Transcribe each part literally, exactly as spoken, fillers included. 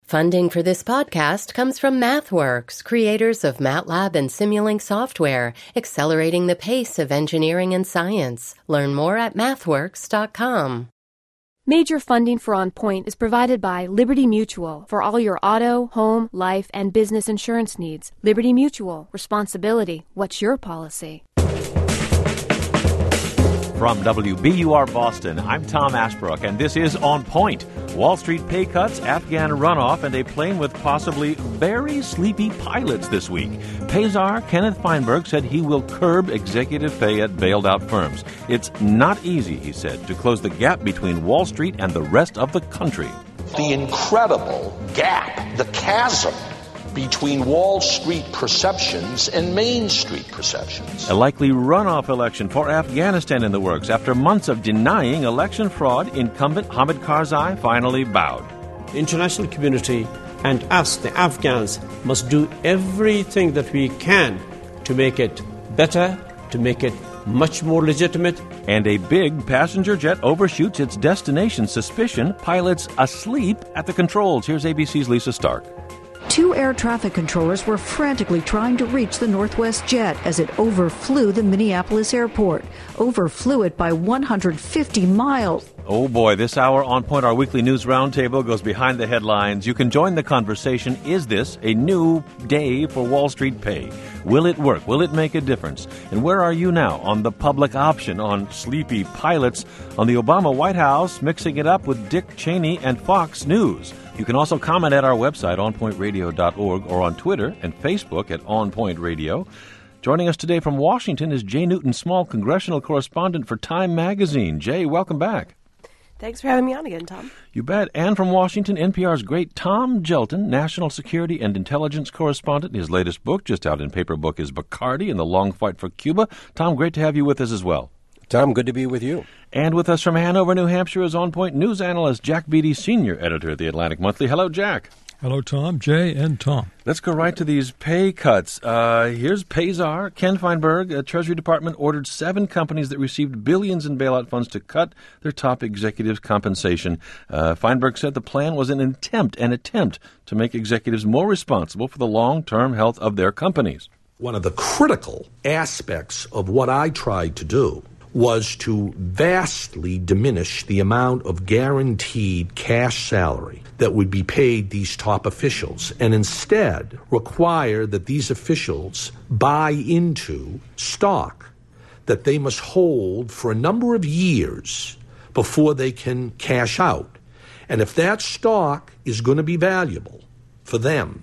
Funding for this podcast comes from MathWorks, creators of MATLAB and Simulink software, accelerating the pace of engineering and science. Learn more at mathworks dot com. Major funding for On Point is provided by Liberty Mutual for all your auto, home, life, and business insurance needs. Liberty Mutual. Responsibility. What's your policy? From W B U R Boston, I'm Tom Ashbrook, and this is On Point. Wall Street pay cuts, Afghan runoff, and a plane with possibly very sleepy pilots this week. Payzar Kenneth Feinberg said he will curb executive pay at bailed-out firms. It's not easy, he said, to close the gap between Wall Street and the rest of the country. The incredible gap, the chasm between Wall Street perceptions and Main Street perceptions. A likely runoff election for Afghanistan in the works. After months of denying election fraud, incumbent Hamid Karzai finally bowed. The international community and us, the Afghans, must do everything that we can to make it better, to make it much more legitimate. And a big passenger jet overshoots its destination. Suspicion, pilots asleep at the controls. Here's A B C's Lisa Stark. Two air traffic controllers were frantically trying to reach the Northwest jet as it overflew the Minneapolis airport. Overflew it by one hundred fifty miles. Oh boy, this hour On Point, our weekly news roundtable, goes behind the headlines. You can join the conversation. Is this a new day for Wall Street pay? Will it work? Will it make a difference? And where are you now on the public option, on sleepy pilots, on the Obama White House, mixing it up with Dick Cheney and Fox News? You can also comment at our website, on point radio dot org, or on Twitter and Facebook at On Point Radio. Joining us today from Washington is Jay Newton Small, congressional correspondent for Time Magazine. Jay, welcome back. Thanks for having me on again, Tom. You bet. And from Washington, N P R's great Tom Gjelten, national security and intelligence correspondent. His latest book, just out in paper book, is Bacardi and the Long Fight for Cuba. Tom, great to have you with us as well. Tom, good to be with you. And with us from Hanover, New Hampshire, is On Point news analyst Jack Beatty, senior editor at the Atlantic Monthly. Hello, Jack. Hello, Tom, Jay, and Tom. Let's go right to these pay cuts. Uh, here's Payzar. Ken Feinberg, uh, Treasury Department ordered seven companies that received billions in bailout funds to cut their top executives' compensation. Uh, Feinberg said the plan was an attempt, an attempt to make executives more responsible for the long-term health of their companies. One of the critical aspects of what I tried to do was to vastly diminish the amount of guaranteed cash salary that would be paid these top officials, and instead require that these officials buy into stock that they must hold for a number of years before they can cash out. And if that stock is going to be valuable for them,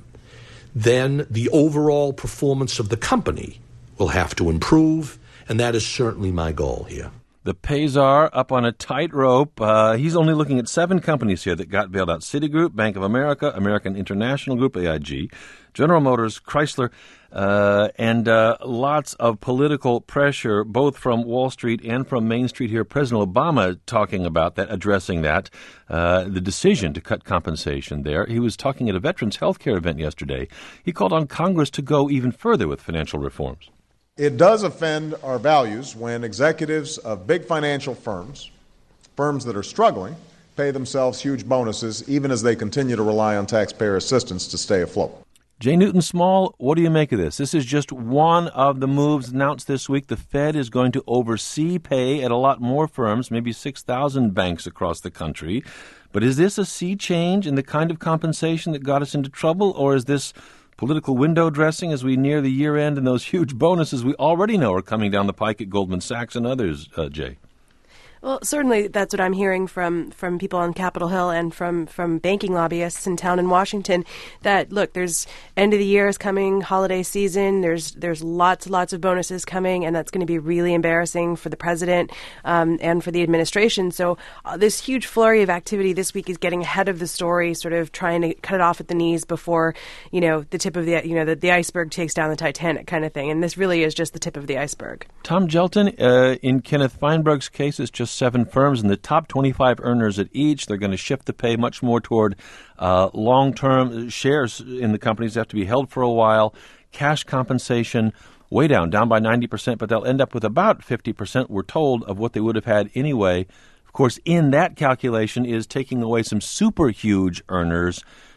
then the overall performance of the company will have to improve. And that is certainly my goal here. The Payzar up on a tightrope. Uh, he's only looking at seven companies here that got bailed out. Citigroup, Bank of America, American International Group, A I G, General Motors, Chrysler, uh, and uh, lots of political pressure, both from Wall Street and from Main Street here. President Obama talking about that, addressing that, uh, the decision to cut compensation there. He was talking at a Veterans Health Care event yesterday. He called on Congress to go even further with financial reforms. It does offend our values when executives of big financial firms, firms that are struggling, pay themselves huge bonuses even as they continue to rely on taxpayer assistance to stay afloat. Jay Newton Small, what do you make of this? This is just one of the moves announced this week. The Fed is going to oversee pay at a lot more firms, maybe six thousand banks across the country. But is this a sea change in the kind of compensation that got us into trouble, or is this political window dressing as we near the year end and those huge bonuses we already know are coming down the pike at Goldman Sachs and others, uh, Jay? Well, certainly that's what I'm hearing from, from people on Capitol Hill and from, from banking lobbyists in town in Washington, that, look, there's end of the year is coming, holiday season, there's there's lots lots of bonuses coming, and that's going to be really embarrassing for the president um, and for the administration. So uh, this huge flurry of activity this week is getting ahead of the story, sort of trying to cut it off at the knees before, you know, the tip of the, you know, the, the iceberg takes down the Titanic kind of thing. And this really is just the tip of the iceberg. Tom Gjelten, uh, in Kenneth Feinberg's case, it's just seven firms, and the top twenty-five earners at each, they're going to shift the pay much more toward uh, long-term shares in the companies that have to be held for a while. Cash compensation way down, down by ninety percent, but they'll end up with about fifty percent, we're told, of what they would have had anyway. Of course, in that calculation is taking away some super huge earners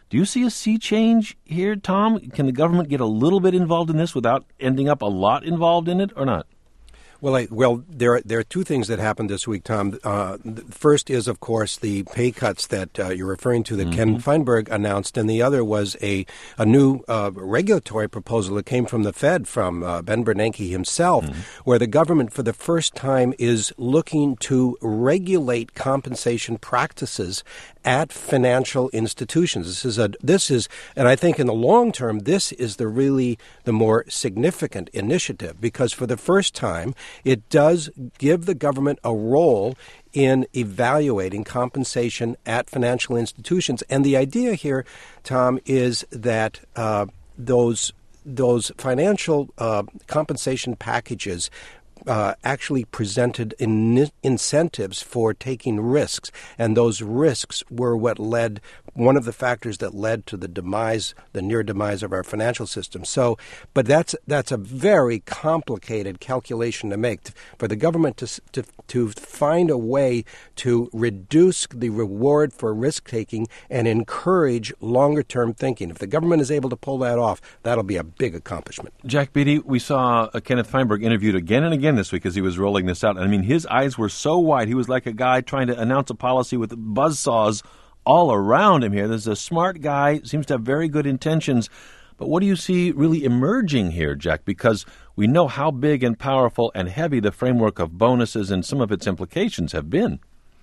Do you see a sea change here, Tom? Can the government get a little bit involved in this without ending up a lot involved in it, or not? Well, I, well, there are, there are two things that happened this week, Tom. Uh, the first is, of course, the pay cuts that uh, you're referring to that mm-hmm. Ken Feinberg announced, and the other was a a new uh, regulatory proposal that came from the Fed, from uh, Ben Bernanke himself, mm-hmm. where the government, for the first time, is looking to regulate compensation practices at financial institutions. This is a this is, and I think in the long term, this is the really the more significant initiative, because for the first time, it does give the government a role in evaluating compensation at financial institutions. And the idea here, Tom, is that uh, those those financial uh, compensation packages Uh, actually presented in incentives for taking risks, and those risks were what led, one of the factors that led to the demise, the near demise of our financial system. So, but that's that's a very complicated calculation to make, for the government to to to find a way to reduce the reward for risk taking and encourage longer term thinking. If the government is able to pull that off, that'll be a big accomplishment. Jack Beatty, we saw uh, Kenneth Feinberg interviewed again and again this week as he was rolling this out. I mean, his eyes were so wide. He was like a guy trying to announce a policy with buzzsaws all around him here. This is a smart guy, seems to have very good intentions. But what do you see really emerging here, Jack? Because we know how big and powerful and heavy the framework of bonuses and some of its implications have been.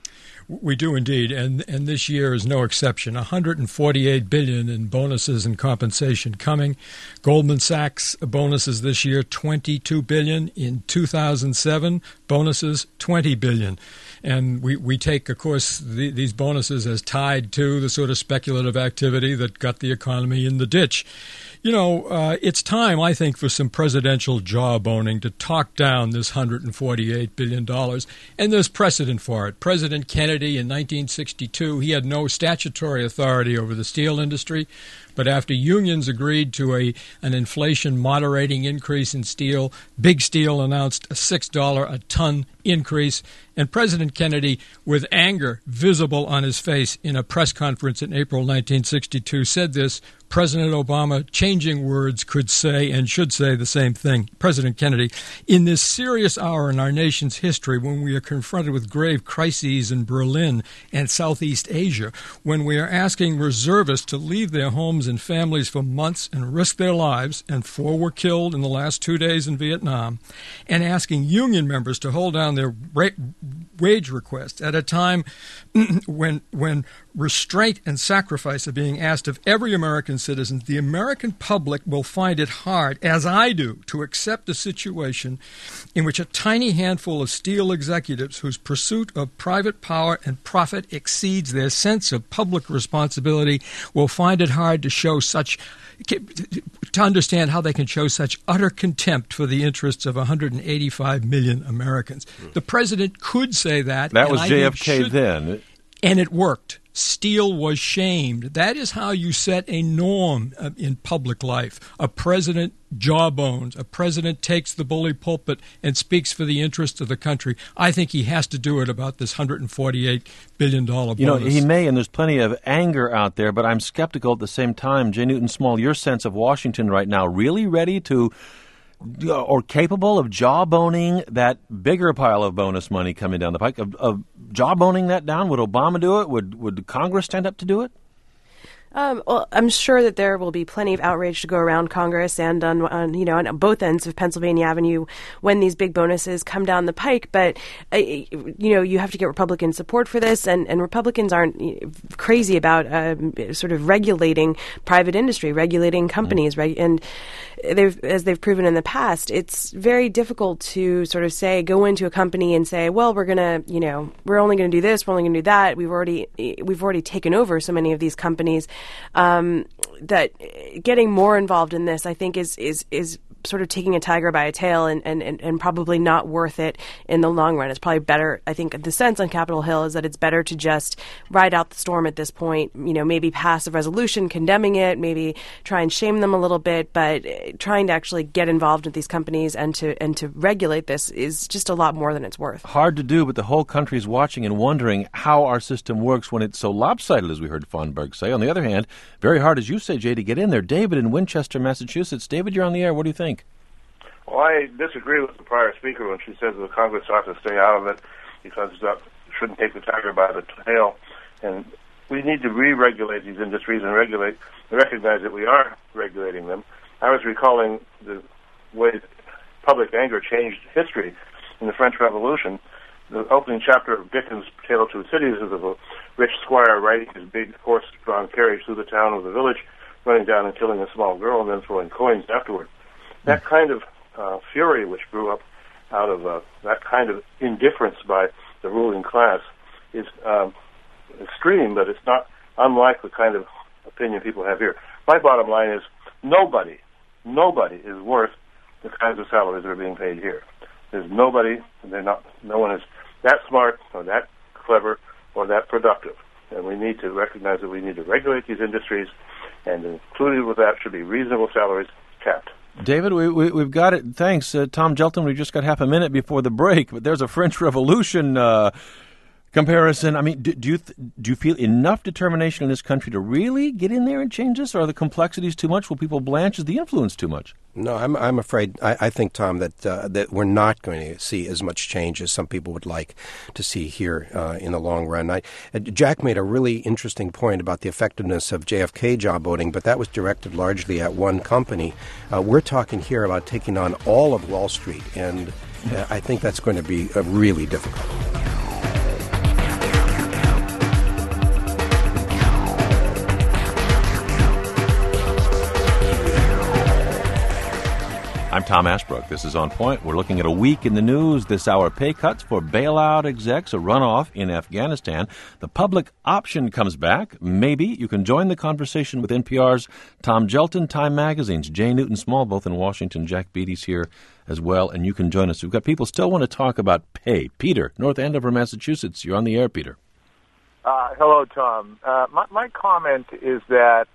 We do indeed, and and this year is no exception. one hundred forty-eight billion dollars in bonuses and compensation coming. Goldman Sachs bonuses this year, twenty-two billion dollars. In two thousand seven, bonuses, twenty billion dollars. And we, we take, of course, the, these bonuses as tied to the sort of speculative activity that got the economy in the ditch. You know, uh, it's time, I think, for some presidential jawboning to talk down this one hundred forty-eight billion dollars. And there's precedent for it. President Kennedy in nineteen sixty-two, he had no statutory authority over the steel industry. But after unions agreed to a an inflation moderating increase in steel, Big Steel announced a six dollars a ton increase. And President Kennedy, with anger visible on his face in a press conference in April nineteen sixty-two, said this. President Obama, changing words, could say and should say the same thing. President Kennedy, in this serious hour in our nation's history, when we are confronted with grave crises in Berlin and Southeast Asia, when we are asking reservists to leave their homes and families for months and risk their lives, and four were killed in the last two days in Vietnam, and asking union members to hold down their ra- wage requests at a time when when restraint and sacrifice are being asked of every American citizen, the American public will find it hard, as I do, to accept a situation in which a tiny handful of steel executives whose pursuit of private power and profit exceeds their sense of public responsibility will find it hard to show such to understand how they can show such utter contempt for the interests of one hundred eighty-five million Americans. The president could say that. That was J F K then. And it worked. Steel was shamed. That is how you set a norm in public life. A president jawbones. A president takes the bully pulpit and speaks for the interests of the country. I think he has to do it about this one hundred forty-eight billion dollars bonus. You know, he may, and there's plenty of anger out there, but I'm skeptical at the same time. Jay Newton Small, your sense of Washington right now, really ready to or capable of jawboning that bigger pile of bonus money coming down the pike, of, of jawboning that down? Would Obama do it? Would would Congress stand up to do it? Um, well, I'm sure that there will be plenty of outrage to go around Congress and on, on you know, on both ends of Pennsylvania Avenue when these big bonuses come down the pike. But, uh, you know, you have to get Republican support for this, and, and Republicans aren't crazy about uh, sort of regulating private industry, regulating companies, reg- and they've, as they've proven in the past, it's very difficult to sort of say, go into a company and say, well, we're going to, you know, we're only going to do this, we're only going to do that. We've already, we've already taken over so many of these companies. Um, that getting more involved in this, I think, is is is sort of taking a tiger by a tail and, and, and, and probably not worth it in the long run. It's probably better, I think, the sense on Capitol Hill is that it's better to just ride out the storm at this point, you know, maybe pass a resolution condemning it, maybe try and shame them a little bit, but trying to actually get involved with these companies and to and to regulate this is just a lot more than it's worth. Hard to do, but the whole country is watching and wondering how our system works when it's so lopsided, as we heard Feinberg say. On the other hand, very hard, as you say, Jay, to get in there. David in Winchester, Massachusetts. David, you're on the air. What do you think? Well, I disagree with the prior speaker when she says the Congress ought to stay out of it because it shouldn't take the tiger by the tail. And we need to re-regulate these industries and regulate and recognize that we are regulating them. I was recalling the way public anger changed history in the French Revolution. The opening chapter of Dickens' Tale of Two Cities is of a rich squire riding his big horse-drawn carriage through the town of the village, running down and killing a small girl and then throwing coins afterward. That kind of uh, fury which grew up out of uh, that kind of indifference by the ruling class is um, extreme, but it's not unlike the kind of opinion people have here. My bottom line is nobody, nobody is worth the kinds of salaries that are being paid here. There's nobody, they're not, no one is that smart or that clever or that productive. And we need to recognize that we need to regulate these industries, and included with that should be reasonable salaries capped. David, we, we, we've got it. Thanks. Uh, Tom Gelton, we just got half a minute before the break, but there's a French Revolution uh, comparison. I mean, do, do you th- do you feel enough determination in this country to really get in there and change this? Or are the complexities too much? Will people blanch? Is the influence too much? No, I'm I'm afraid. I, I think, Tom, that uh, that we're not going to see as much change as some people would like to see here uh, in the long run. I, uh, Jack made a really interesting point about the effectiveness of J F K job voting, but that was directed largely at one company. Uh, we're talking here about taking on all of Wall Street, and uh, I think that's going to be uh, really difficult. I'm Tom Ashbrook. This is On Point. We're looking at a week in the news this hour. Pay cuts for bailout execs, a runoff in Afghanistan. The public option comes back. Maybe you can join the conversation with N P R's Tom Gelton, Time Magazine's Jay Newton-Small, both in Washington. Jack Beatty's here as well, and you can join us. We've got people still want to talk about pay. Peter, North Andover, Massachusetts. You're on the air, Peter. Uh, hello, Tom. Uh, my, my comment is that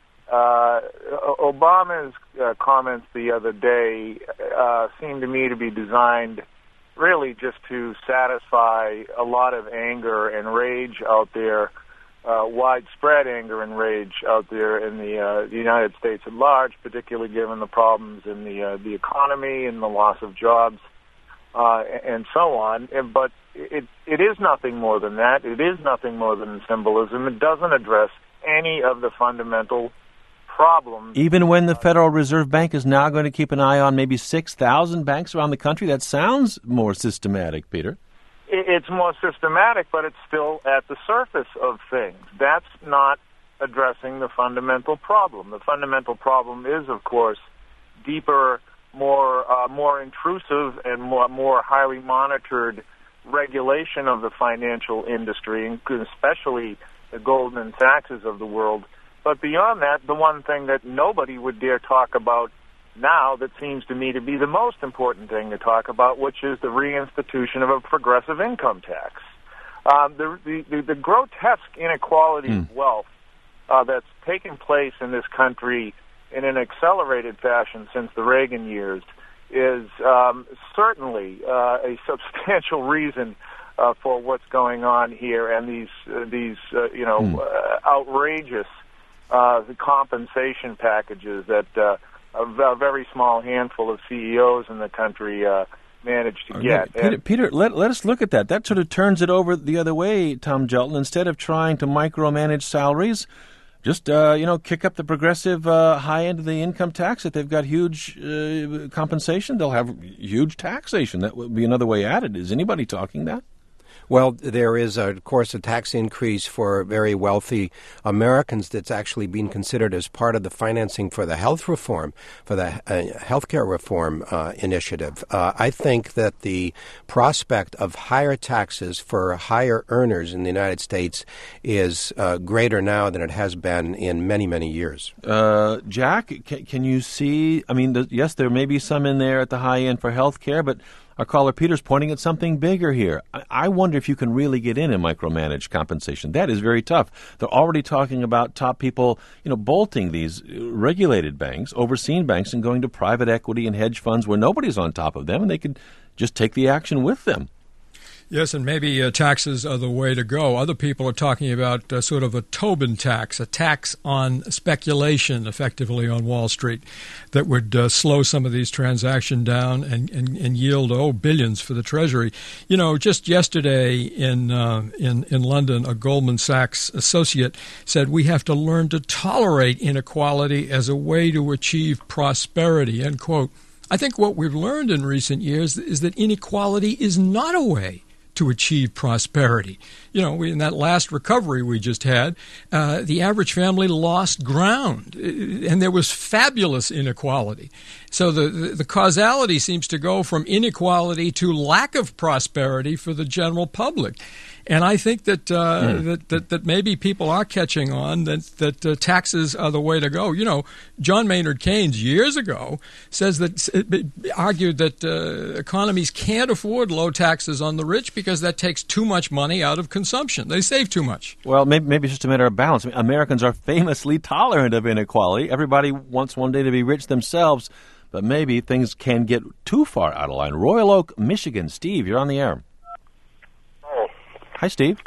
Uh, Obama's uh, comments the other day uh, seemed to me to be designed really just to satisfy a lot of anger and rage out there, uh, widespread anger and rage out there in the, uh, the United States at large, particularly given the problems in the uh, the economy and the loss of jobs uh, and so on. But it it is nothing more than that. It is nothing more than symbolism. It doesn't address any of the fundamental problems. Even when the Federal Reserve Bank is now going to keep an eye on maybe six thousand banks around the country, that sounds more systematic, Peter. It's more systematic, but it's still at the surface of things. That's not addressing the fundamental problem. The fundamental problem is, of course, deeper, more uh, more intrusive, and more more highly monitored regulation of the financial industry, especially the Goldman Sachs of the world. But beyond that, the one thing that nobody would dare talk about now that seems to me to be the most important thing to talk about, which is the reinstitution of a progressive income tax. Um, the, the, the, the grotesque inequality mm. of wealth uh, that's taken place in this country in an accelerated fashion since the Reagan years is um, certainly uh, a substantial reason uh, for what's going on here and these, uh, these uh, you know, mm. uh, outrageous Uh, the compensation packages that uh, a, a very small handful of C E Os in the country uh, managed to get. Peter, and, Peter let, let us look at that. That sort of turns it over the other way, Tom Gelton. Instead of trying to micromanage salaries, just, uh, you know, kick up the progressive uh, high end of the income tax. If they've got huge uh, compensation, they'll have huge taxation. That would be another way at it. Is anybody talking that? Well, there is, uh, of course, a tax increase for very wealthy Americans that's actually being considered as part of the financing for the health reform, for the uh, healthcare reform uh, initiative. Uh, I think that the prospect of higher taxes for higher earners in the United States is uh, greater now than it has been in many, many years. Uh, Jack, can, can you see, I mean, the, yes, there may be some in there at the high end for health care, but our caller Peter's pointing at something bigger here. I, I wonder if you can really get in and micromanage compensation. That is very tough. They're already talking about top people, you know, bolting these regulated banks, overseen banks, and going to private equity and hedge funds where nobody's on top of them, and they could just take the action with them. Yes, and maybe uh, taxes are the way to go. Other people are talking about uh, sort of a Tobin tax, a tax on speculation, effectively, on Wall Street, that would uh, slow some of these transactions down and, and, and yield, oh, billions for the Treasury. You know, just yesterday in, uh, in, in London, a Goldman Sachs associate said we have to learn to tolerate inequality as a way to achieve prosperity, end quote. I think what we've learned in recent years is that inequality is not a way to achieve prosperity. You know, in that last recovery we just had, uh, the average family lost ground, and there was fabulous inequality. So the, the, the causality seems to go from inequality to lack of prosperity for the general public. And I think that, uh, mm. that, that that maybe people are catching on that that uh, taxes are the way to go. You know, John Maynard Keynes years ago says that argued that uh, economies can't afford low taxes on the rich because that takes too much money out of consumption. They save too much. Well, maybe, maybe it's just a matter of balance. I mean, Americans are famously tolerant of inequality. Everybody wants one day to be rich themselves, but maybe things can get too far out of line. Royal Oak, Michigan. Steve, you're on the air. Hi, Steve.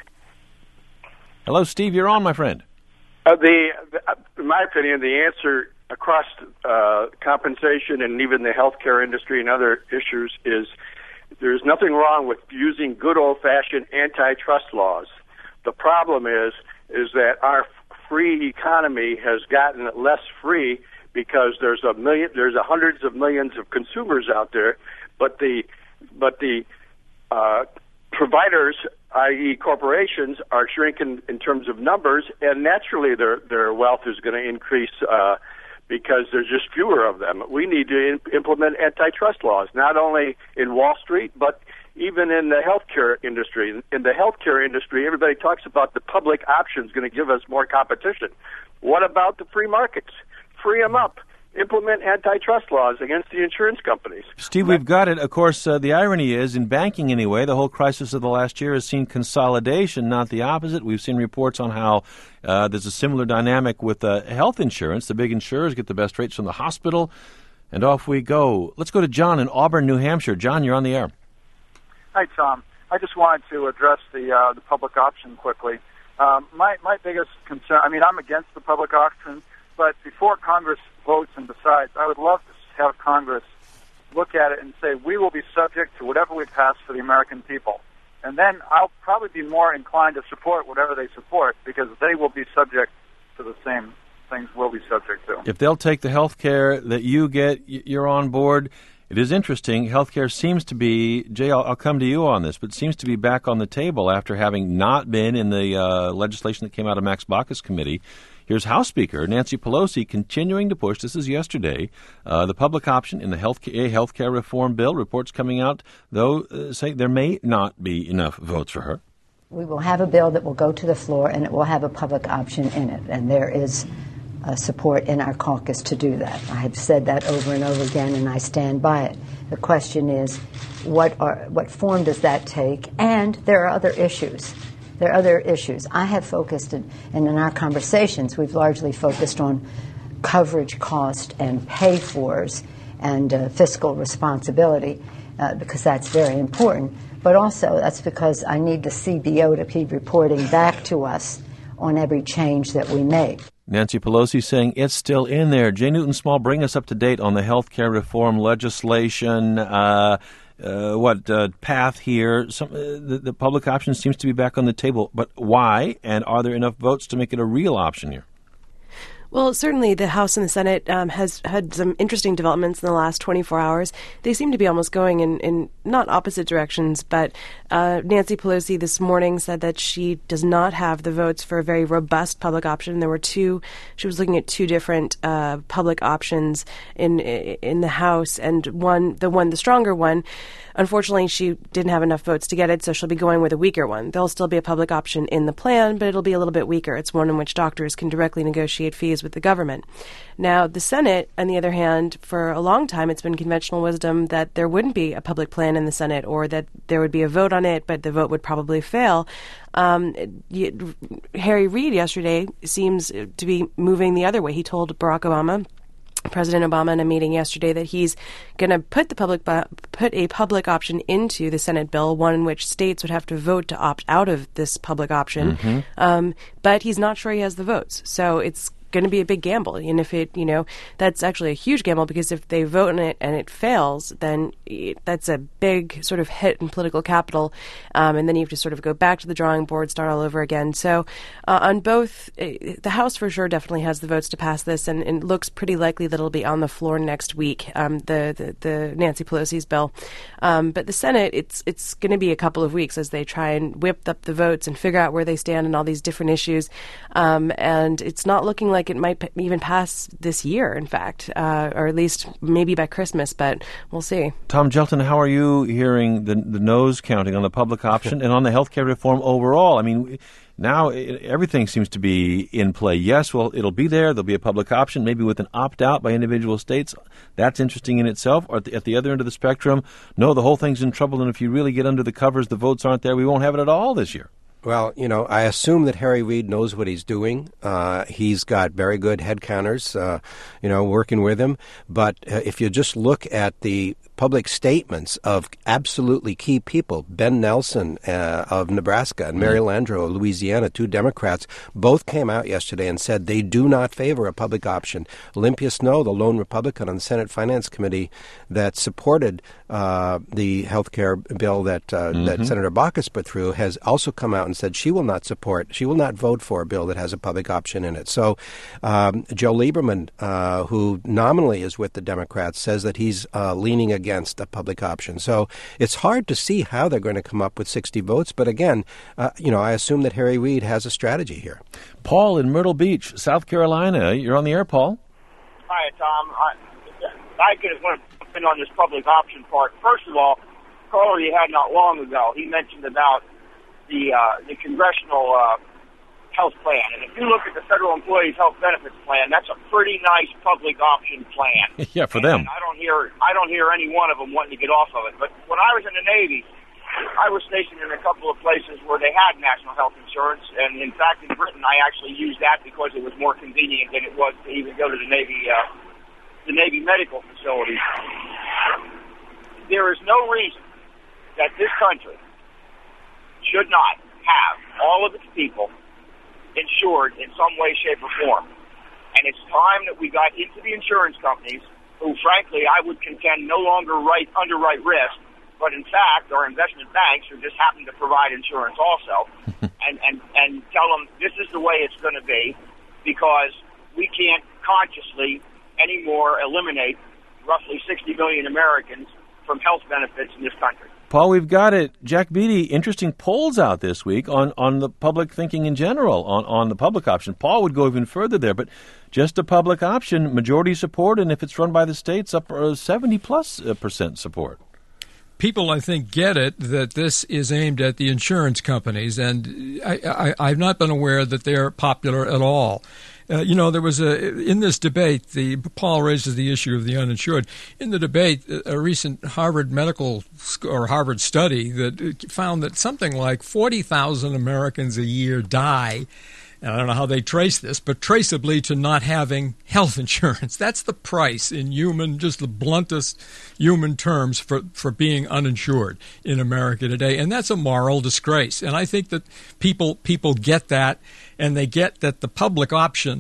Hello, Steve. You're on, my friend. Uh, the, the, in my opinion, the answer across uh, compensation and even the healthcare industry and other issues is there's nothing wrong with using good old-fashioned antitrust laws. The problem is is that our free economy has gotten less free because there's a million, there's a hundreds of millions of consumers out there, but the but the uh, providers, that is corporations, are shrinking in terms of numbers, and naturally their their wealth is going to increase uh, because there's just fewer of them. We need to in, implement antitrust laws, not only in Wall Street, but even in the healthcare industry. In the healthcare industry, everybody talks about the public option is going to give us more competition. What about the free markets? Free them up. Implement antitrust laws against the insurance companies. Steve, we've got it. Of course, uh, the irony is, in banking anyway, the whole crisis of the last year has seen consolidation, not the opposite. We've seen reports on how uh, there's a similar dynamic with uh, health insurance. The big insurers get the best rates from the hospital, and off we go. Let's go to John in Auburn, New Hampshire. John, you're on the air. Hi, Tom. I just wanted to address the uh, the public option quickly. Um, my, my biggest concern, I mean, I'm against the public option, but before Congress votes and decides, I would love to have Congress look at it and say, we will be subject to whatever we pass for the American people. And then I'll probably be more inclined to support whatever they support because they will be subject to the same things we'll be subject to. If they'll take the health care that you get, you're on board. It is interesting. Healthcare seems to be, Jay, I'll, I'll come to you on this, but seems to be back on the table after having not been in the uh, legislation that came out of Max Baucus committee. Here's House Speaker Nancy Pelosi continuing to push, this is yesterday, uh, the public option in the health healthcare reform bill. Reports coming out, though, uh, say there may not be enough votes for her. We will have a bill that will go to the floor, and it will have a public option in it, and there is uh, support in our caucus to do that. I have said that over and over again, and I stand by it. The question is, what are what form does that take? And there are other issues. There are other issues. I have focused, in, and in our conversations, we've largely focused on coverage cost and pay-fors and uh, fiscal responsibility uh, because that's very important. But also that's because I need the C B O to keep reporting back to us on every change that we make. Nancy Pelosi saying it's still in there. Jay Newton Small, bring us up to date on the health care reform legislation. Uh, Uh, what uh, path here? Some, uh, the, the public option seems to be back on the table, but why? And are there enough votes to make it a real option here? Well, certainly the House and the Senate um, has had some interesting developments in the last twenty-four hours. They seem to be almost going in, in not opposite directions, but uh, Nancy Pelosi this morning said that she does not have the votes for a very robust public option. There were two, she was looking at two different uh, public options in in the House, and one, the one, the stronger one, unfortunately, she didn't have enough votes to get it, so she'll be going with a weaker one. There'll still be a public option in the plan, but it'll be a little bit weaker. It's one in which doctors can directly negotiate fees with the government. Now, the Senate, on the other hand, for a long time, it's been conventional wisdom that there wouldn't be a public plan in the Senate, or that there would be a vote on it, but the vote would probably fail. Um, Harry Reid yesterday seems to be moving the other way. He told Barack Obama, President Obama, in a meeting yesterday, that he's going to put the public bu- put a public option into the Senate bill, one in which states would have to vote to opt out of this public option. Mm-hmm. Um, but he's not sure he has the votes, so it's going to be a big gamble. And if it, you know, that's actually a huge gamble, because if they vote on it and it fails, then it, that's a big sort of hit in political capital. Um, and then you have to sort of go back to the drawing board, start all over again. So uh, on both, uh, the House for sure definitely has the votes to pass this, and, and it looks pretty likely that it'll be on the floor next week, um, the, the, the Nancy Pelosi's bill. Um, but the Senate, it's, it's going to be a couple of weeks as they try and whip up the votes and figure out where they stand on all these different issues. Um, and it's not looking like it might p- even pass this year, in fact, uh, or at least maybe by Christmas, but we'll see. Tom Gjelten, how are you hearing the, the nose counting on the public option and on the healthcare reform overall? I mean, now it, everything seems to be in play. Yes, well, it'll be there. There'll be a public option, maybe with an opt-out by individual states. That's interesting in itself. Or at the, at the other end of the spectrum, no, the whole thing's in trouble, and if you really get under the covers, the votes aren't there. We won't have it at all this year. Well, you know, I assume that Harry Reid knows what he's doing. Uh, he's got very good head counters, uh, you know, working with him. But uh, if you just look at the public statements of absolutely key people, Ben Nelson uh, of Nebraska and Mary Landrieu of Louisiana, two Democrats, both came out yesterday and said they do not favor a public option. Olympia Snowe, the lone Republican on the Senate Finance Committee that supported uh, the health care bill that, uh, mm-hmm. that Senator Baucus put through, has also come out and said she will not support, she will not vote for a bill that has a public option in it. So um, Joe Lieberman, uh, who nominally is with the Democrats, says that he's uh, leaning against a public option. So it's hard to see how they're going to come up with sixty votes. But again, uh, you know, I assume that Harry Reid has a strategy here. Paul in Myrtle Beach, South Carolina. You're on the air, Paul. Hi, Tom. I, I just want to jump in on this public option part. First of all, caller you had not long ago, he mentioned about the uh, the congressional uh, health plan. And if you look at the Federal Employees Health Benefits Plan, that's a pretty nice public option plan. Yeah, for and, them. And I don't hear I don't hear any one of them wanting to get off of it. But when I was in the Navy, I was stationed in a couple of places where they had national health insurance. And in fact, in Britain, I actually used that because it was more convenient than it was to even go to the Navy uh, the Navy medical facilities. There is no reason that this country should not have all of its people insured in some way, shape, or form. And it's time that we got into the insurance companies, who, frankly, I would contend no longer write, underwrite risk, but in fact are investment banks who just happen to provide insurance also, and, and, and tell them this is the way it's going to be, because we can't consciously anymore eliminate roughly sixty million Americans from health benefits in this country. Paul, we've got it. Jack Beatty, interesting polls out this week on, on the public thinking in general, on, on the public option. Paul would go even further there, but just a public option, majority support, and if it's run by the states, up for seventy plus percent support. People, I think, get it that this is aimed at the insurance companies, and I, I, I've not been aware that they're popular at all. Uh, you know, there was a, in this debate, the Paul raises the issue of the uninsured. In the debate, a recent Harvard medical or Harvard study that found that something like forty thousand Americans a year die. And I don't know how they trace this, but traceably to not having health insurance. That's the price in human, just the bluntest human terms for, for being uninsured in America today. And that's a moral disgrace. And I think that people people get that, and they get that the public option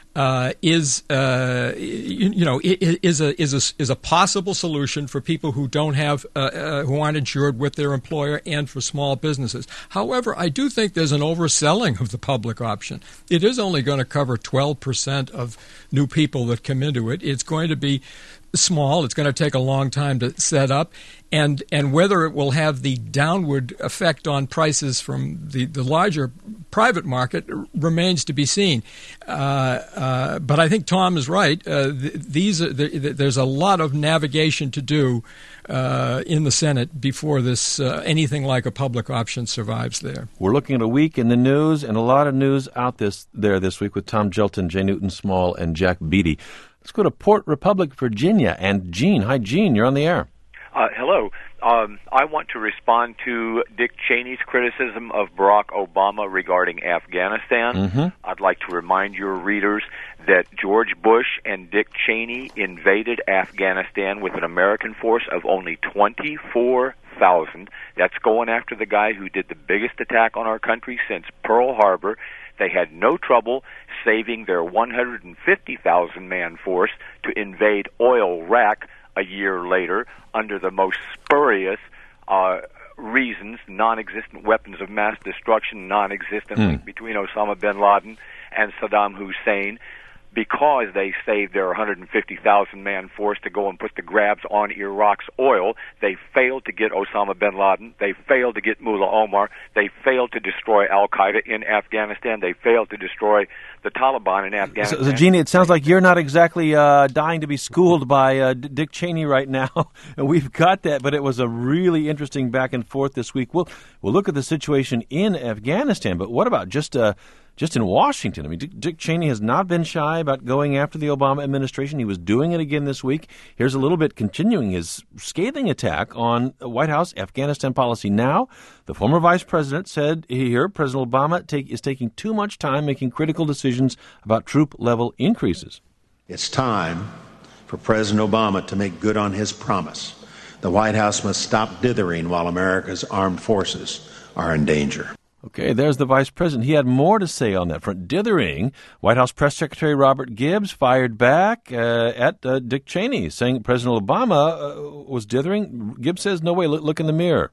uh, is uh, you, you know is a is a is a possible solution for people who don't have uh, uh, who aren't insured with their employer, and for small businesses. However, I do think there's an overselling of the public option. It is only going to cover twelve percent of new people that come into it. It's going to be small. It's going to take a long time to set up, and and whether it will have the downward effect on prices from the, the larger private market remains to be seen. Uh, uh, but I think Tom is right. Uh, th- these are, th- there's a lot of navigation to do uh, in the Senate before this uh, anything like a public option survives there. We're looking at a week in the news, and a lot of news out this there this week with Tom Gjelten, Jay Newton Small, and Jack Beatty. Let's go to Port Republic, Virginia, and Gene. Hi, Gene. You're on the air. Uh, hello. Um, I want to respond to Dick Cheney's criticism of Barack Obama regarding Afghanistan. Mm-hmm. I'd like to remind your readers that George Bush and Dick Cheney invaded Afghanistan with an American force of only twenty-four thousand. That's going after the guy who did the biggest attack on our country since Pearl Harbor. They had no trouble saving their one hundred fifty thousand man force to invade oil Iraq a year later under the most spurious uh, reasons, non-existent weapons of mass destruction, non-existent Mm. link between Osama bin Laden and Saddam Hussein, because they saved their one hundred fifty thousand man force to go and put the grabs on Iraq's oil. They failed to get Osama bin Laden. They failed to get Mullah Omar. They failed to destroy al-Qaeda in Afghanistan. They failed to destroy the Taliban in Afghanistan. So, so Jeannie, it sounds like you're not exactly uh, dying to be schooled by uh, D- Dick Cheney right now, and we've got that, but it was a really interesting back and forth this week. We'll, we'll look at the situation in Afghanistan, but what about just uh, just in Washington? I mean, Dick, Dick Cheney has not been shy about going after the Obama administration. He was doing it again this week. Here's a little bit continuing his scathing attack on White House Afghanistan policy now. The former vice president said here President Obama take, is taking too much time making critical decisions about troop level increases. It's time for President Obama to make good on his promise. The White House must stop dithering while America's armed forces are in danger. Okay, there's the vice president. He had more to say on that front. Dithering, White House Press Secretary Robert Gibbs fired back uh, at uh, Dick Cheney, saying President Obama uh, was dithering. Gibbs says, no way, look, look in the mirror.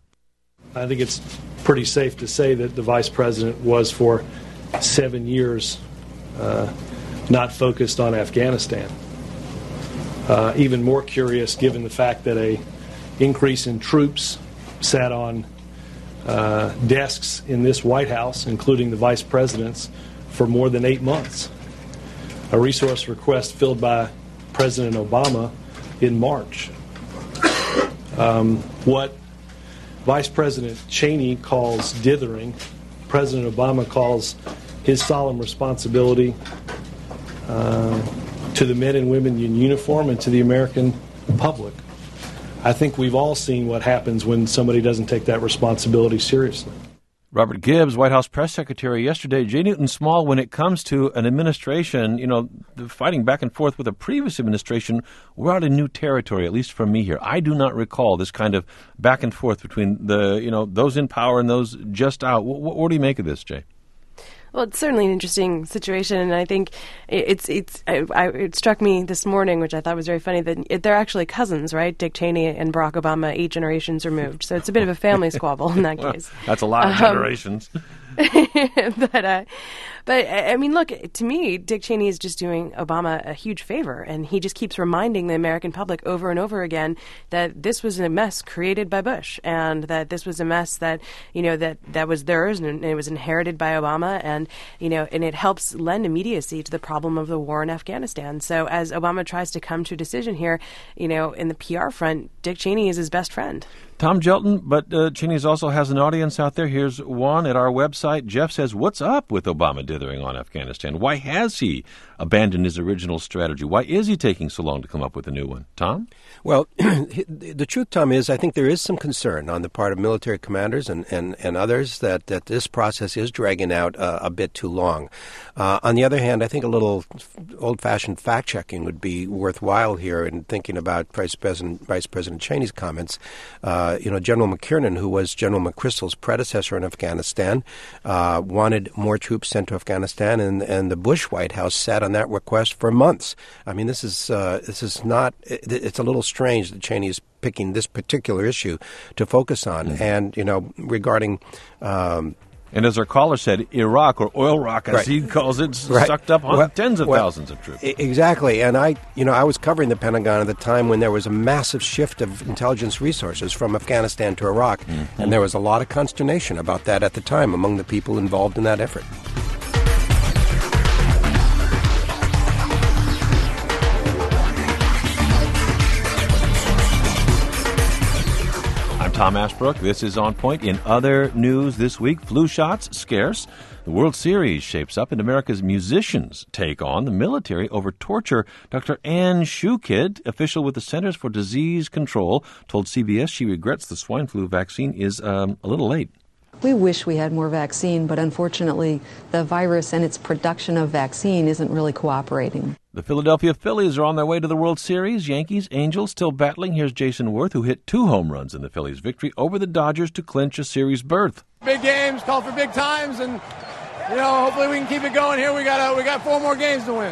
I think it's pretty safe to say that the vice president was for seven years uh, not focused on Afghanistan. Uh, even more curious given the fact that a increase in troops sat on uh, desks in this White House, including the vice president's, for more than eight months. A resource request filled by President Obama in March. Um, what Vice President Cheney calls dithering, President Obama calls his solemn responsibility uh, to the men and women in uniform and to the American public. I think we've all seen what happens when somebody doesn't take that responsibility seriously. Robert Gibbs, White House press secretary yesterday. Jay Newton Small, when it comes to an administration, you know, the fighting back and forth with a previous administration, we're out in new territory, at least for me here. I do not recall this kind of back and forth between the, you know, those in power and those just out. What, what do you make of this, Jay? Well, it's certainly an interesting situation, and I think it's it's. I, I, it struck me this morning, which I thought was very funny, that it, they're actually cousins, right? Dick Cheney and Barack Obama, eight generations removed. So it's a bit of a family squabble in that case. That's a lot of um, generations. but uh, but I mean, look, to me, Dick Cheney is just doing Obama a huge favor, and he just keeps reminding the American public over and over again that this was a mess created by Bush, and that this was a mess that you know that that was theirs, and it was inherited by Obama, and you know, and it helps lend immediacy to the problem of the war in Afghanistan. So as Obama tries to come to a decision here, you know, in the P R front, Dick Cheney is his best friend. Tom Gjelten, but uh, Cheney also has an audience out there. Here's one at our website. Jeff says, what's up with Obama dithering on Afghanistan? Why has he abandoned his original strategy? Why is he taking so long to come up with a new one? Tom? Well, the truth, Tom, is I think there is some concern on the part of military commanders and, and, and others that, that this process is dragging out uh, a bit too long. Uh, on the other hand, I think a little old-fashioned fact-checking would be worthwhile here in thinking about Vice President, Vice President Cheney's comments. Uh, you know, General McKiernan, who was General McChrystal's predecessor in Afghanistan, uh, wanted more troops sent to Afghanistan Afghanistan, and, and the Bush White House sat on that request for months. I mean, this is uh, this is not. It, it's a little strange that Cheney is picking this particular issue to focus on, mm-hmm. and you know, regarding. Um, And as our caller said, Iraq, or oil rock, as right. he calls it, right. sucked up well, tens of well, thousands of troops. Exactly. And I, you know, I was covering the Pentagon at the time when there was a massive shift of intelligence resources from Afghanistan to Iraq. Mm-hmm. And there was a lot of consternation about that at the time among the people involved in that effort. Tom Ashbrook. This is On Point. In other news this week, flu shots scarce. The World Series shapes up, and America's musicians take on the military over torture. Doctor Anne Shukid, official with the Centers for Disease Control, told C B S she regrets the swine flu vaccine is um, a little late. We wish we had more vaccine, but unfortunately, the virus and its production of vaccine isn't really cooperating. The Philadelphia Phillies are on their way to the World Series. Yankees, Angels still battling. Here's Jason Worth, who hit two home runs in the Phillies' victory over the Dodgers to clinch a series berth. Big games, call for big times, and you know, hopefully we can keep it going here. We got uh, we got four more games to win.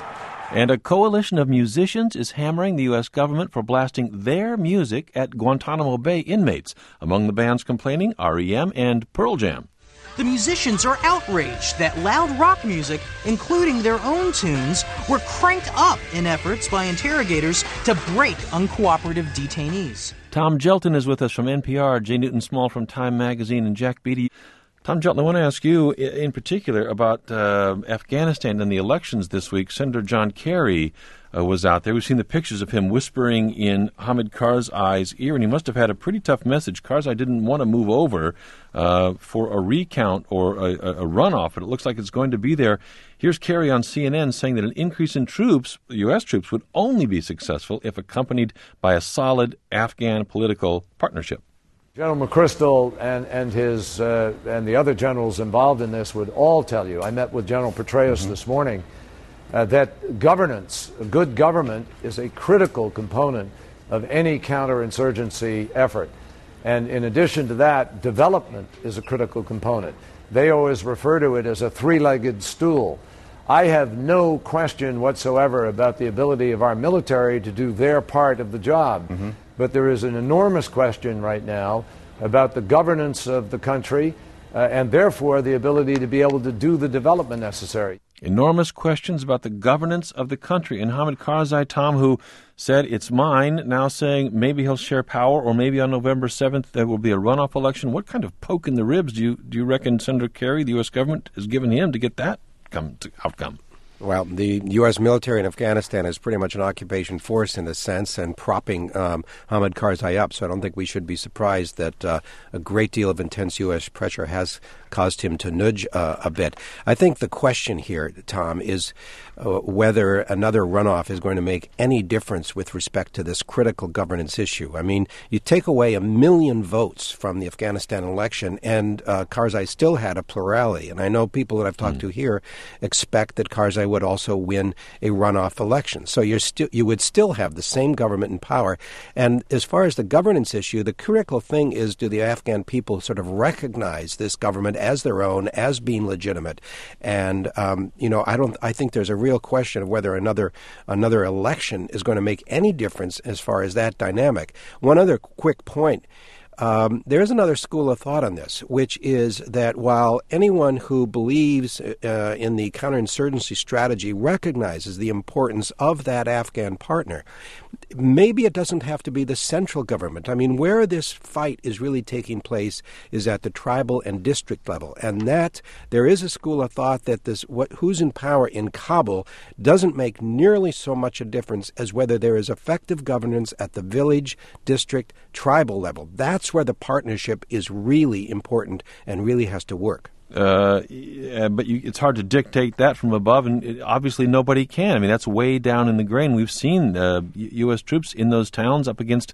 And a coalition of musicians is hammering the U S government for blasting their music at Guantanamo Bay inmates. Among the bands complaining, R E M and Pearl Jam. The musicians are outraged that loud rock music, including their own tunes, were cranked up in efforts by interrogators to break uncooperative detainees. Tom Gelton is with us from N P R, Jay Newton Small from Time Magazine, and Jack Beatty. Tom Gelton, I want to ask you in particular about uh, Afghanistan and the elections this week. Senator John Kerry uh, was out there. We've seen the pictures of him whispering in Hamid Karzai's ear, and he must have had a pretty tough message. Karzai didn't want to move over uh, for a recount or a, a runoff, but it looks like it's going to be there. Here's Kerry on C N N saying that an increase in troops, U S troops, would only be successful if accompanied by a solid Afghan political partnership. General McChrystal and, and his uh, and the other generals involved in this would all tell you. I met with General Petraeus mm-hmm. this morning uh, that governance, good government, is a critical component of any counterinsurgency effort. And in addition to that, development is a critical component. They always refer to it as a three-legged stool. I have no question whatsoever about the ability of our military to do their part of the job. Mm-hmm. But there is an enormous question right now about the governance of the country uh, and therefore the ability to be able to do the development necessary. Enormous questions about the governance of the country. And Hamid Karzai, Tom, who said it's mine, now saying maybe he'll share power, or maybe on November seventh there will be a runoff election. What kind of poke in the ribs do you do you reckon Senator Kerry, the U S government, has given him to get that come to outcome? Well, the U S military in Afghanistan is pretty much an occupation force in a sense and propping um, Hamid Karzai up. So I don't think we should be surprised that uh, a great deal of intense U S pressure has caused him to nudge uh, a bit. I think the question here, Tom, is uh, whether another runoff is going to make any difference with respect to this critical governance issue. I mean, you take away a million votes from the Afghanistan election, and uh, Karzai still had a plurality. And I know people that I've talked mm. to here expect that Karzai would also win a runoff election. So you're still you would still have the same government in power. And as far as the governance issue, the critical thing is, do the Afghan people sort of recognize this government as their own, as being legitimate? And um, you know, I don't. I think there's a real question of whether another another election is going to make any difference as far as that dynamic. One other quick point. Um, there's another school of thought on this, which is that while anyone who believes uh, in the counterinsurgency strategy recognizes the importance of that Afghan partner, maybe it doesn't have to be the central government. I mean, where this fight is really taking place is at the tribal and district level, and that there is a school of thought that this what who's in power in Kabul doesn't make nearly so much a difference as whether there is effective governance at the village, district, tribal level. That's where the partnership is really important and really has to work. Uh, yeah, but you, it's hard to dictate that from above, and it, obviously nobody can. I mean, that's way down in the grain. We've seen uh, U S troops in those towns up against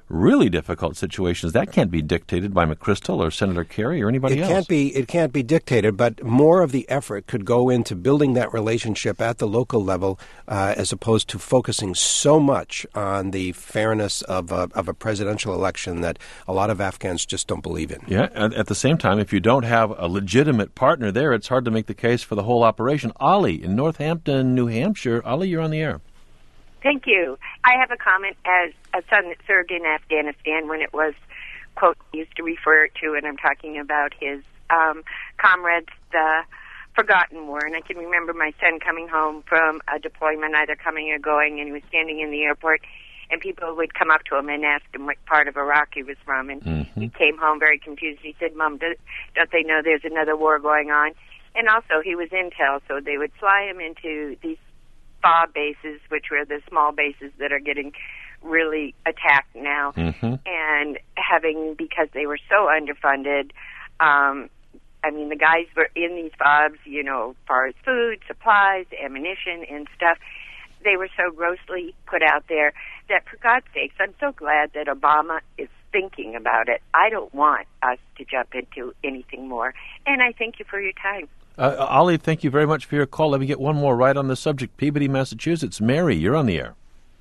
really difficult situations. That can't be dictated by McChrystal or Senator Kerry or anybody it else. Can't be, it can't be dictated, but more of the effort could go into building that relationship at the local level uh, as opposed to focusing so much on the fairness of a, of a presidential election that a lot of Afghans just don't believe in. Yeah, and at the same time, if you don't have a legitimate partner there, it's hard to make the case for the whole operation. Ollie in Northampton, New Hampshire. Ollie, you're on the air. Thank you. I have a comment as a son that served in Afghanistan when it was, quote, used to refer it to, and I'm talking about his um, comrades, the Forgotten War. And I can remember my son coming home from a deployment, either coming or going, and he was standing in the airport, and people would come up to him and ask him what part of Iraq he was from. And mm-hmm. he came home very confused. He said, Mom, do, don't they know there's another war going on? And also, he was intel, so they would fly him into these F O B bases, which were the small bases that are getting really attacked now, mm-hmm. and having, because they were so underfunded, um, I mean, the guys were in these F O Bs, you know, as far as food, supplies, ammunition, and stuff. They were so grossly put out there that, for God's sakes, I'm so glad that Obama is thinking about it. I don't want us to jump into anything more, and I thank you for your time. Uh, Ollie, thank you very much for your call. Let me get one more right on the subject. Peabody, Massachusetts. Mary, you're on the air.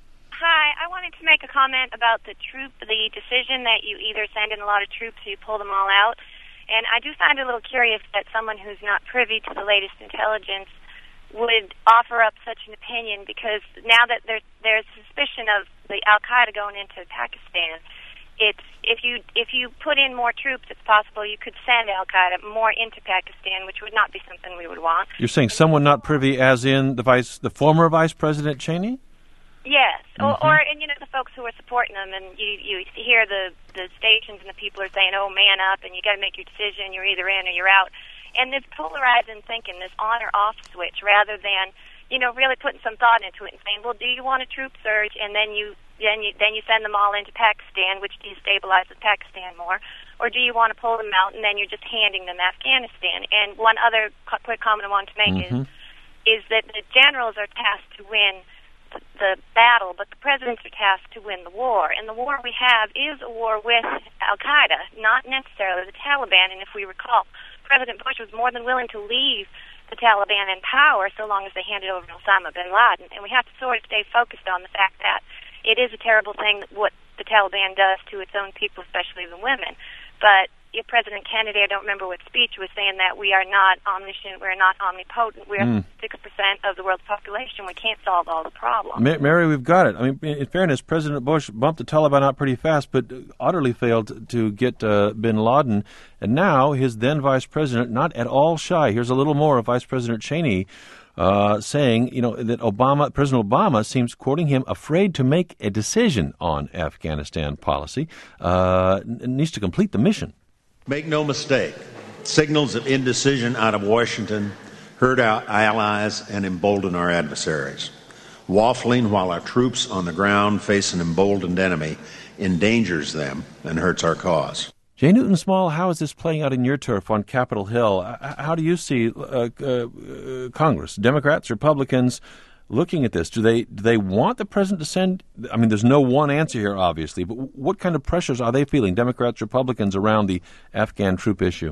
Hi, I wanted to make a comment about the troop, the decision that you either send in a lot of troops or you pull them all out. And I do find it a little curious that someone who's not privy to the latest intelligence would offer up such an opinion, because now that there's, there's suspicion of the Al-Qaeda going into Pakistan, it's if you if you put in more troops, it's possible you could send Al-Qaeda more into Pakistan, which would not be something we would want. You're saying someone not privy, as in the vice, the former Vice President Cheney? Yes, mm-hmm. or, or and you know the folks who are supporting them, and you you hear the the stations and the people are saying, "Oh, man up, and you got to make your decision. You're either in or you're out." And this polarizing thinking, this on or off switch, rather than you know really putting some thought into it and saying, "Well, do you want a troop surge?" And then you then you then you send them all into Pakistan, which destabilizes Pakistan more, or do you want to pull them out and then you're just handing them Afghanistan? And one other quick comment I wanted to make mm-hmm. is is that the generals are tasked to win the battle, but the presidents are tasked to win the war. And the war we have is a war with Al-Qaeda, not necessarily the Taliban. And if we recall, President Bush was more than willing to leave the Taliban in power so long as they handed over Osama bin Laden. And we have to sort of stay focused on the fact that it is a terrible thing what the Taliban does to its own people, especially the women. But if President Kennedy, I don't remember what speech, was saying that we are not omniscient, we're not omnipotent, we're mm. six percent of the world's population, we can't solve all the problems. Ma- Mary, we've got it. I mean, in fairness, President Bush bumped the Taliban out pretty fast, but utterly failed to get uh, bin Laden. And now his then Vice President, not at all shy, here's a little more of Vice President Cheney, Uh, saying, you know, that Obama, President Obama seems, quoting him, afraid to make a decision on Afghanistan policy, uh, needs to complete the mission. Make no mistake, signals of indecision out of Washington hurt our allies and embolden our adversaries. Waffling while our troops on the ground face an emboldened enemy endangers them and hurts our cause. Jay Newton Small, how is this playing out in your turf on Capitol Hill? How do you see uh, uh, Congress, Democrats, Republicans, looking at this? Do they do they want the president to send? I mean, there's no one answer here, obviously, but what kind of pressures are they feeling, Democrats, Republicans, around the Afghan troop issue?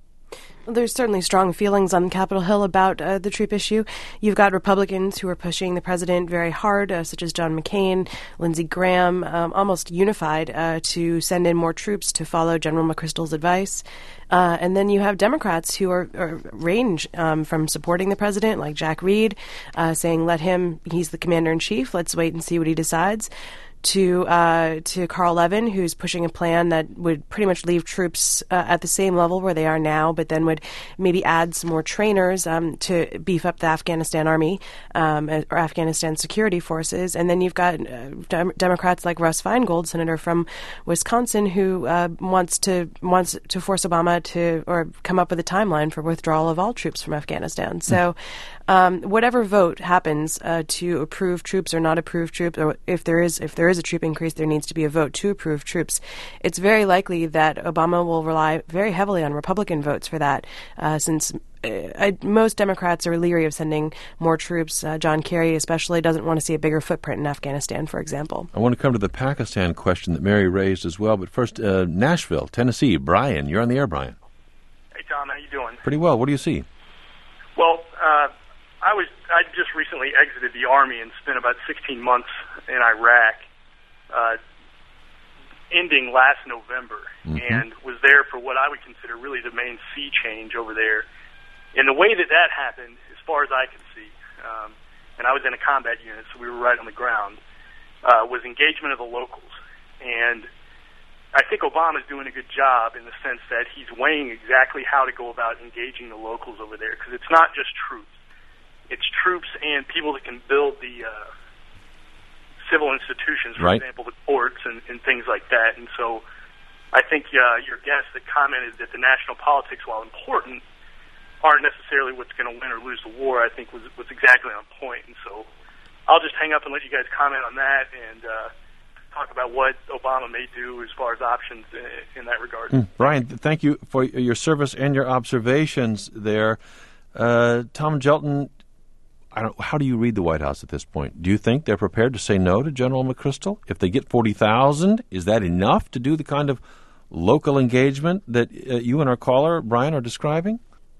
Well, there's certainly strong feelings on Capitol Hill about uh, the troop issue. You've got Republicans who are pushing the president very hard, uh, such as John McCain, Lindsey Graham, um, almost unified uh, to send in more troops to follow General McChrystal's advice. Uh, and then you have Democrats who are, are range um, from supporting the president, like Jack Reed, uh, saying, let him, he's the commander-in-chief, let's wait and see what he decides, to uh, to Carl Levin, who's pushing a plan that would pretty much leave troops uh, at the same level where they are now, but then would maybe add some more trainers um, to beef up the Afghanistan army um, or Afghanistan security forces. And then you've got uh, dem- Democrats like Russ Feingold, senator from Wisconsin, who uh, wants to wants to force Obama to or come up with a timeline for withdrawal of all troops from Afghanistan. So um, whatever vote happens uh, to approve troops or not approve troops, or if there is if there is a troop increase, there needs to be a vote to approve troops. It's very likely that Obama will rely very heavily on Republican votes for that, uh, since I, most Democrats are leery of sending more troops. Uh, John Kerry especially doesn't want to see a bigger footprint in Afghanistan, for example. I want to come to the Pakistan question that Mary raised as well, but first, uh, Nashville, Tennessee. Brian, you're on the air, Brian. Hey, Tom, how you doing? Pretty well. What do you see? Well, uh, I was I just recently exited the Army and spent about sixteen months in Iraq, uh, ending last November, mm-hmm. and was there for what I would consider really the main sea change over there. And the way that that happened, as far as I could see, um, and I was in a combat unit, so we were right on the ground, uh, was engagement of the locals. And I think Obama's doing a good job in the sense that he's weighing exactly how to go about engaging the locals over there, because it's not just troops. It's troops and people that can build the uh, civil institutions, for right. example, the courts and, and things like that. And so I think uh, your guest that commented that the national politics, while important, aren't necessarily what's going to win or lose the war, I think was was exactly on point. And so I'll just hang up and let you guys comment on that and uh, talk about what Obama may do as far as options in, in that regard. Mm. Brian, thank you for your service and your observations there. Uh, Tom Gelton, I don't, how do you read the White House at this point? Do you think they're prepared to say no to General McChrystal? If they get forty thousand, is that enough to do the kind of local engagement that uh, you and our caller, Brian, are describing?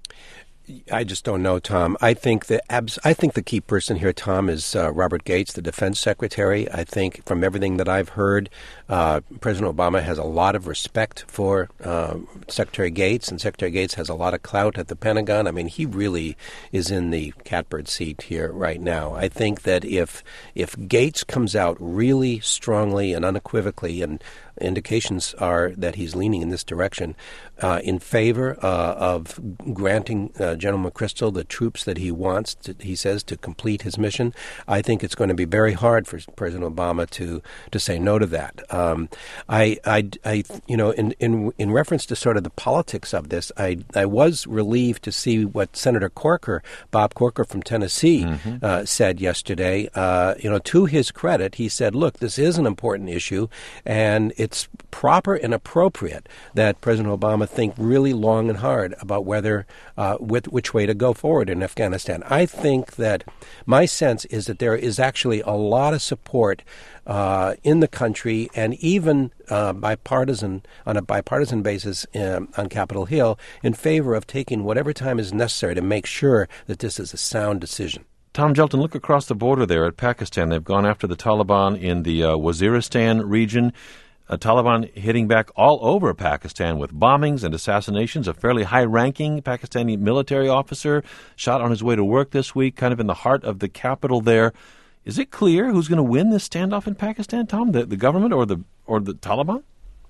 I just don't know, Tom. I think the abs- I think the key person here, Tom, is uh, Robert Gates, the defense secretary. I think from everything that I've heard, uh, President Obama has a lot of respect for uh, Secretary Gates, and Secretary Gates has a lot of clout at the Pentagon. I mean, he really is in the catbird seat here right now. I think that if if Gates comes out really strongly and unequivocally, and indications are that he's leaning in this direction, uh, in favor uh, of granting uh, General McChrystal the troops that he wants, to, he says, to complete his mission, I think it's going to be very hard for President Obama to, to say no to that. Um, I, I, I, you know, in, in in reference to sort of the politics of this, I, I was relieved to see what Senator Corker, Bob Corker from Tennessee, mm-hmm. uh, said yesterday. Uh, you know, to his credit, he said, "Look, this is an important issue, and it's proper and appropriate that President Obama think really long and hard about whether, uh, with which way to go forward in Afghanistan." I think that my sense is that there is actually a lot of support uh, in the country, and even uh, bipartisan on a bipartisan basis um, on Capitol Hill, in favor of taking whatever time is necessary to make sure that this is a sound decision. Tom Gelton, look across the border there at Pakistan. They've gone after the Taliban in the uh, Waziristan region. Uh, Taliban hitting back all over Pakistan with bombings and assassinations. A fairly high-ranking Pakistani military officer shot on his way to work this week, kind of in the heart of the capital there. Is it clear who's going to win this standoff in Pakistan, Tom? The, the government or the or the Taliban?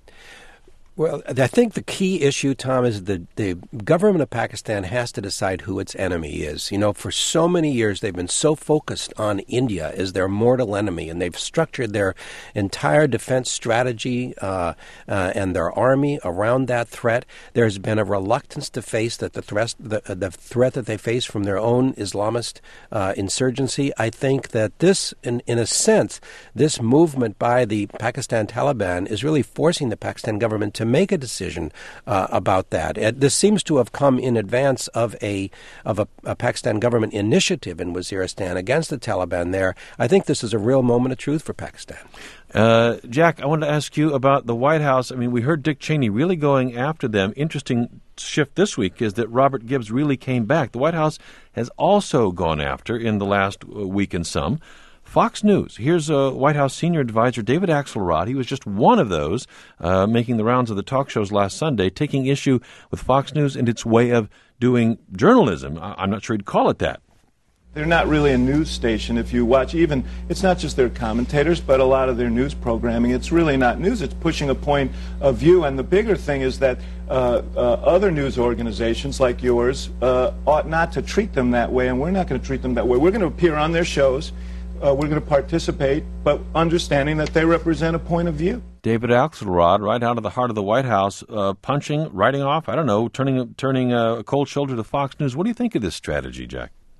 Well, I think the key issue, Tom, is the, the government of Pakistan has to decide who its enemy is. You know, for so many years, they've been so focused on India as their mortal enemy, and they've structured their entire defense strategy uh, uh, and their army around that threat. There's been a reluctance to face that the threat, the, the threat that they face from their own Islamist uh, insurgency. I think that this, in, in a sense, this movement by the Pakistan Taliban is really forcing the Pakistan government to to make a decision uh, about that. It, this seems to have come in advance of a of a, a Pakistan government initiative in Waziristan against the Taliban there. I think this is a real moment of truth for Pakistan. Uh, Jack, I wanted to ask you about the White House. I mean, we heard Dick Cheney really going after them. Interesting shift this week is that Robert Gibbs really came back. The White House has also gone after, in the last week and some, Fox News. Here's uh, White House senior advisor David Axelrod. He was just one of those uh, making the rounds of the talk shows last Sunday, taking issue with Fox News and its way of doing journalism. I- I'm not sure he'd call it that. They're not really a news station. If you watch even, it's not just their commentators, but a lot of their news programming. It's really not news. It's pushing a point of view. And the bigger thing is that uh, uh, other news organizations like yours uh, ought not to treat them that way, and we're not going to treat them that way. We're going to appear on their shows. Uh, we're going to participate, but understanding that they represent a point of view. David Axelrod, right out of the heart of the White House, uh, punching, writing off, I don't know, turning turning uh, a cold shoulder to Fox News. What do you think of this strategy, Jack?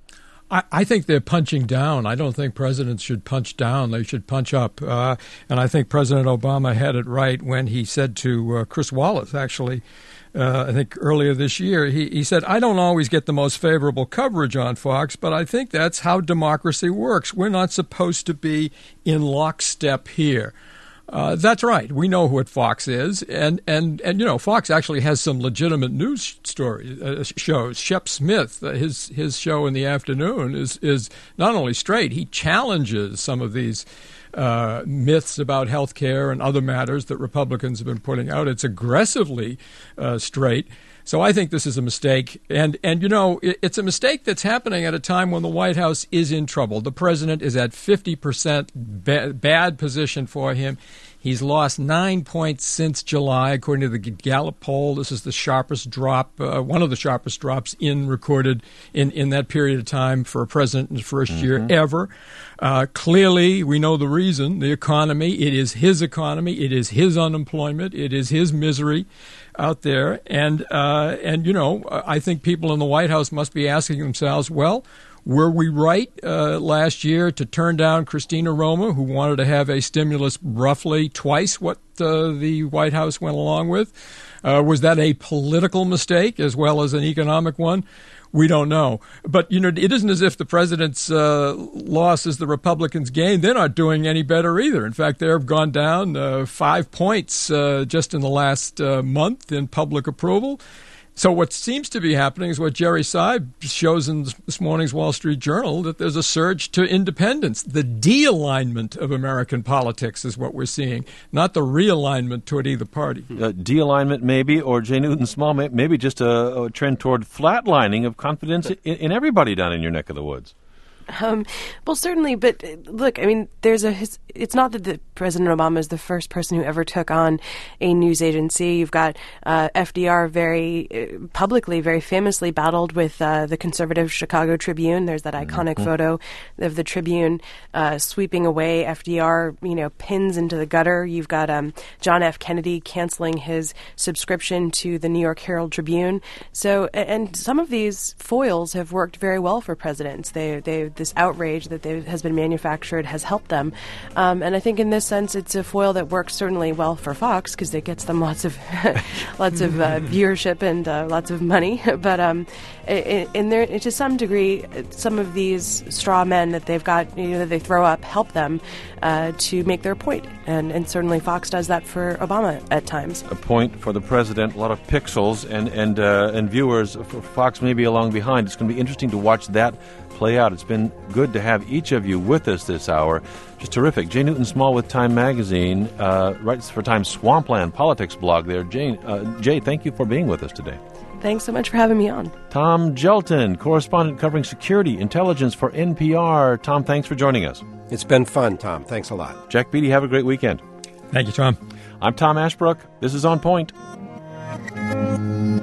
I, I think they're punching down. I don't think presidents should punch down. They should punch up. Uh, and I think President Obama had it right when he said to uh, Chris Wallace, actually, uh, I think earlier this year, he, he said, I don't always get the most favorable coverage on Fox, but I think that's how democracy works. We're not supposed to be in lockstep here. Uh, that's right. We know what Fox is, and, and, and you know, Fox actually has some legitimate news story uh, shows. Shep Smith, uh, his his show in the afternoon is is not only straight. He challenges some of these uh, myths about health care and other matters that Republicans have been putting out. It's aggressively uh, straight. So I think this is a mistake. And, and you know, it, it's a mistake that's happening at a time when the White House is in trouble. The president is at fifty percent ba- bad position for him. He's lost nine points since July, according to the Gallup poll. This is the sharpest drop, uh, one of the sharpest drops in recorded in, in that period of time for a president in his first mm-hmm. year ever. Uh, clearly, we know the reason, the economy. It is his economy. It is his unemployment. It is his misery out there. And, uh, and you know, I think people in the White House must be asking themselves, well, were we right uh, last year to turn down Christina Roma, who wanted to have a stimulus roughly twice what uh, the White House went along with? Uh, was that a political mistake as well as an economic one? We don't know. But, you know, it isn't as if the president's uh, loss is the Republicans' gain. They're not doing any better either. In fact, they have gone down uh, five points uh, just in the last uh, month in public approval. So what seems to be happening is what Jerry Seib shows in this morning's Wall Street Journal, that there's a surge to independence. The de-alignment of American politics is what we're seeing, not the realignment toward either party. Uh, de-alignment maybe, or Jay Newton-Small, maybe just a, a trend toward flatlining of confidence in, in everybody down in your neck of the woods. Um, well, certainly, but uh, look, I mean, there's a. His, it's not that the President Obama is the first person who ever took on a news agency. You've got uh, F D R very uh, publicly, very famously battled with uh, the conservative Chicago Tribune. There's that iconic mm-hmm. photo of the Tribune uh, sweeping away F D R, you know, pins into the gutter. You've got um, John F. Kennedy canceling his subscription to the New York Herald Tribune. So, and some of these foils have worked very well for presidents. They they this outrage that they, has been manufactured has helped them. Um, and I think in this sense, it's a foil that works certainly well for Fox because it gets them lots of lots of uh, viewership and uh, lots of money. But um, in, in there, to some degree, some of these straw men that they've got, you know, that they throw up, help them uh, to make their point. And, and certainly Fox does that for Obama at times. A point for the president, a lot of pixels, and and uh, and viewers for Fox maybe along behind. It's going to be interesting to watch that play out. It's been good to have each of you with us this hour. Just terrific. Jay Newton-Small with Time Magazine, uh, writes for Time's Swampland Politics blog there. Jay, uh, Jay, thank you for being with us today. Thanks so much for having me on. Tom Gelton, correspondent covering security intelligence for N P R. Tom, thanks for joining us. It's been fun, Tom. Thanks a lot. Jack Beatty, have a great weekend. Thank you, Tom. I'm Tom Ashbrook. This is On Point.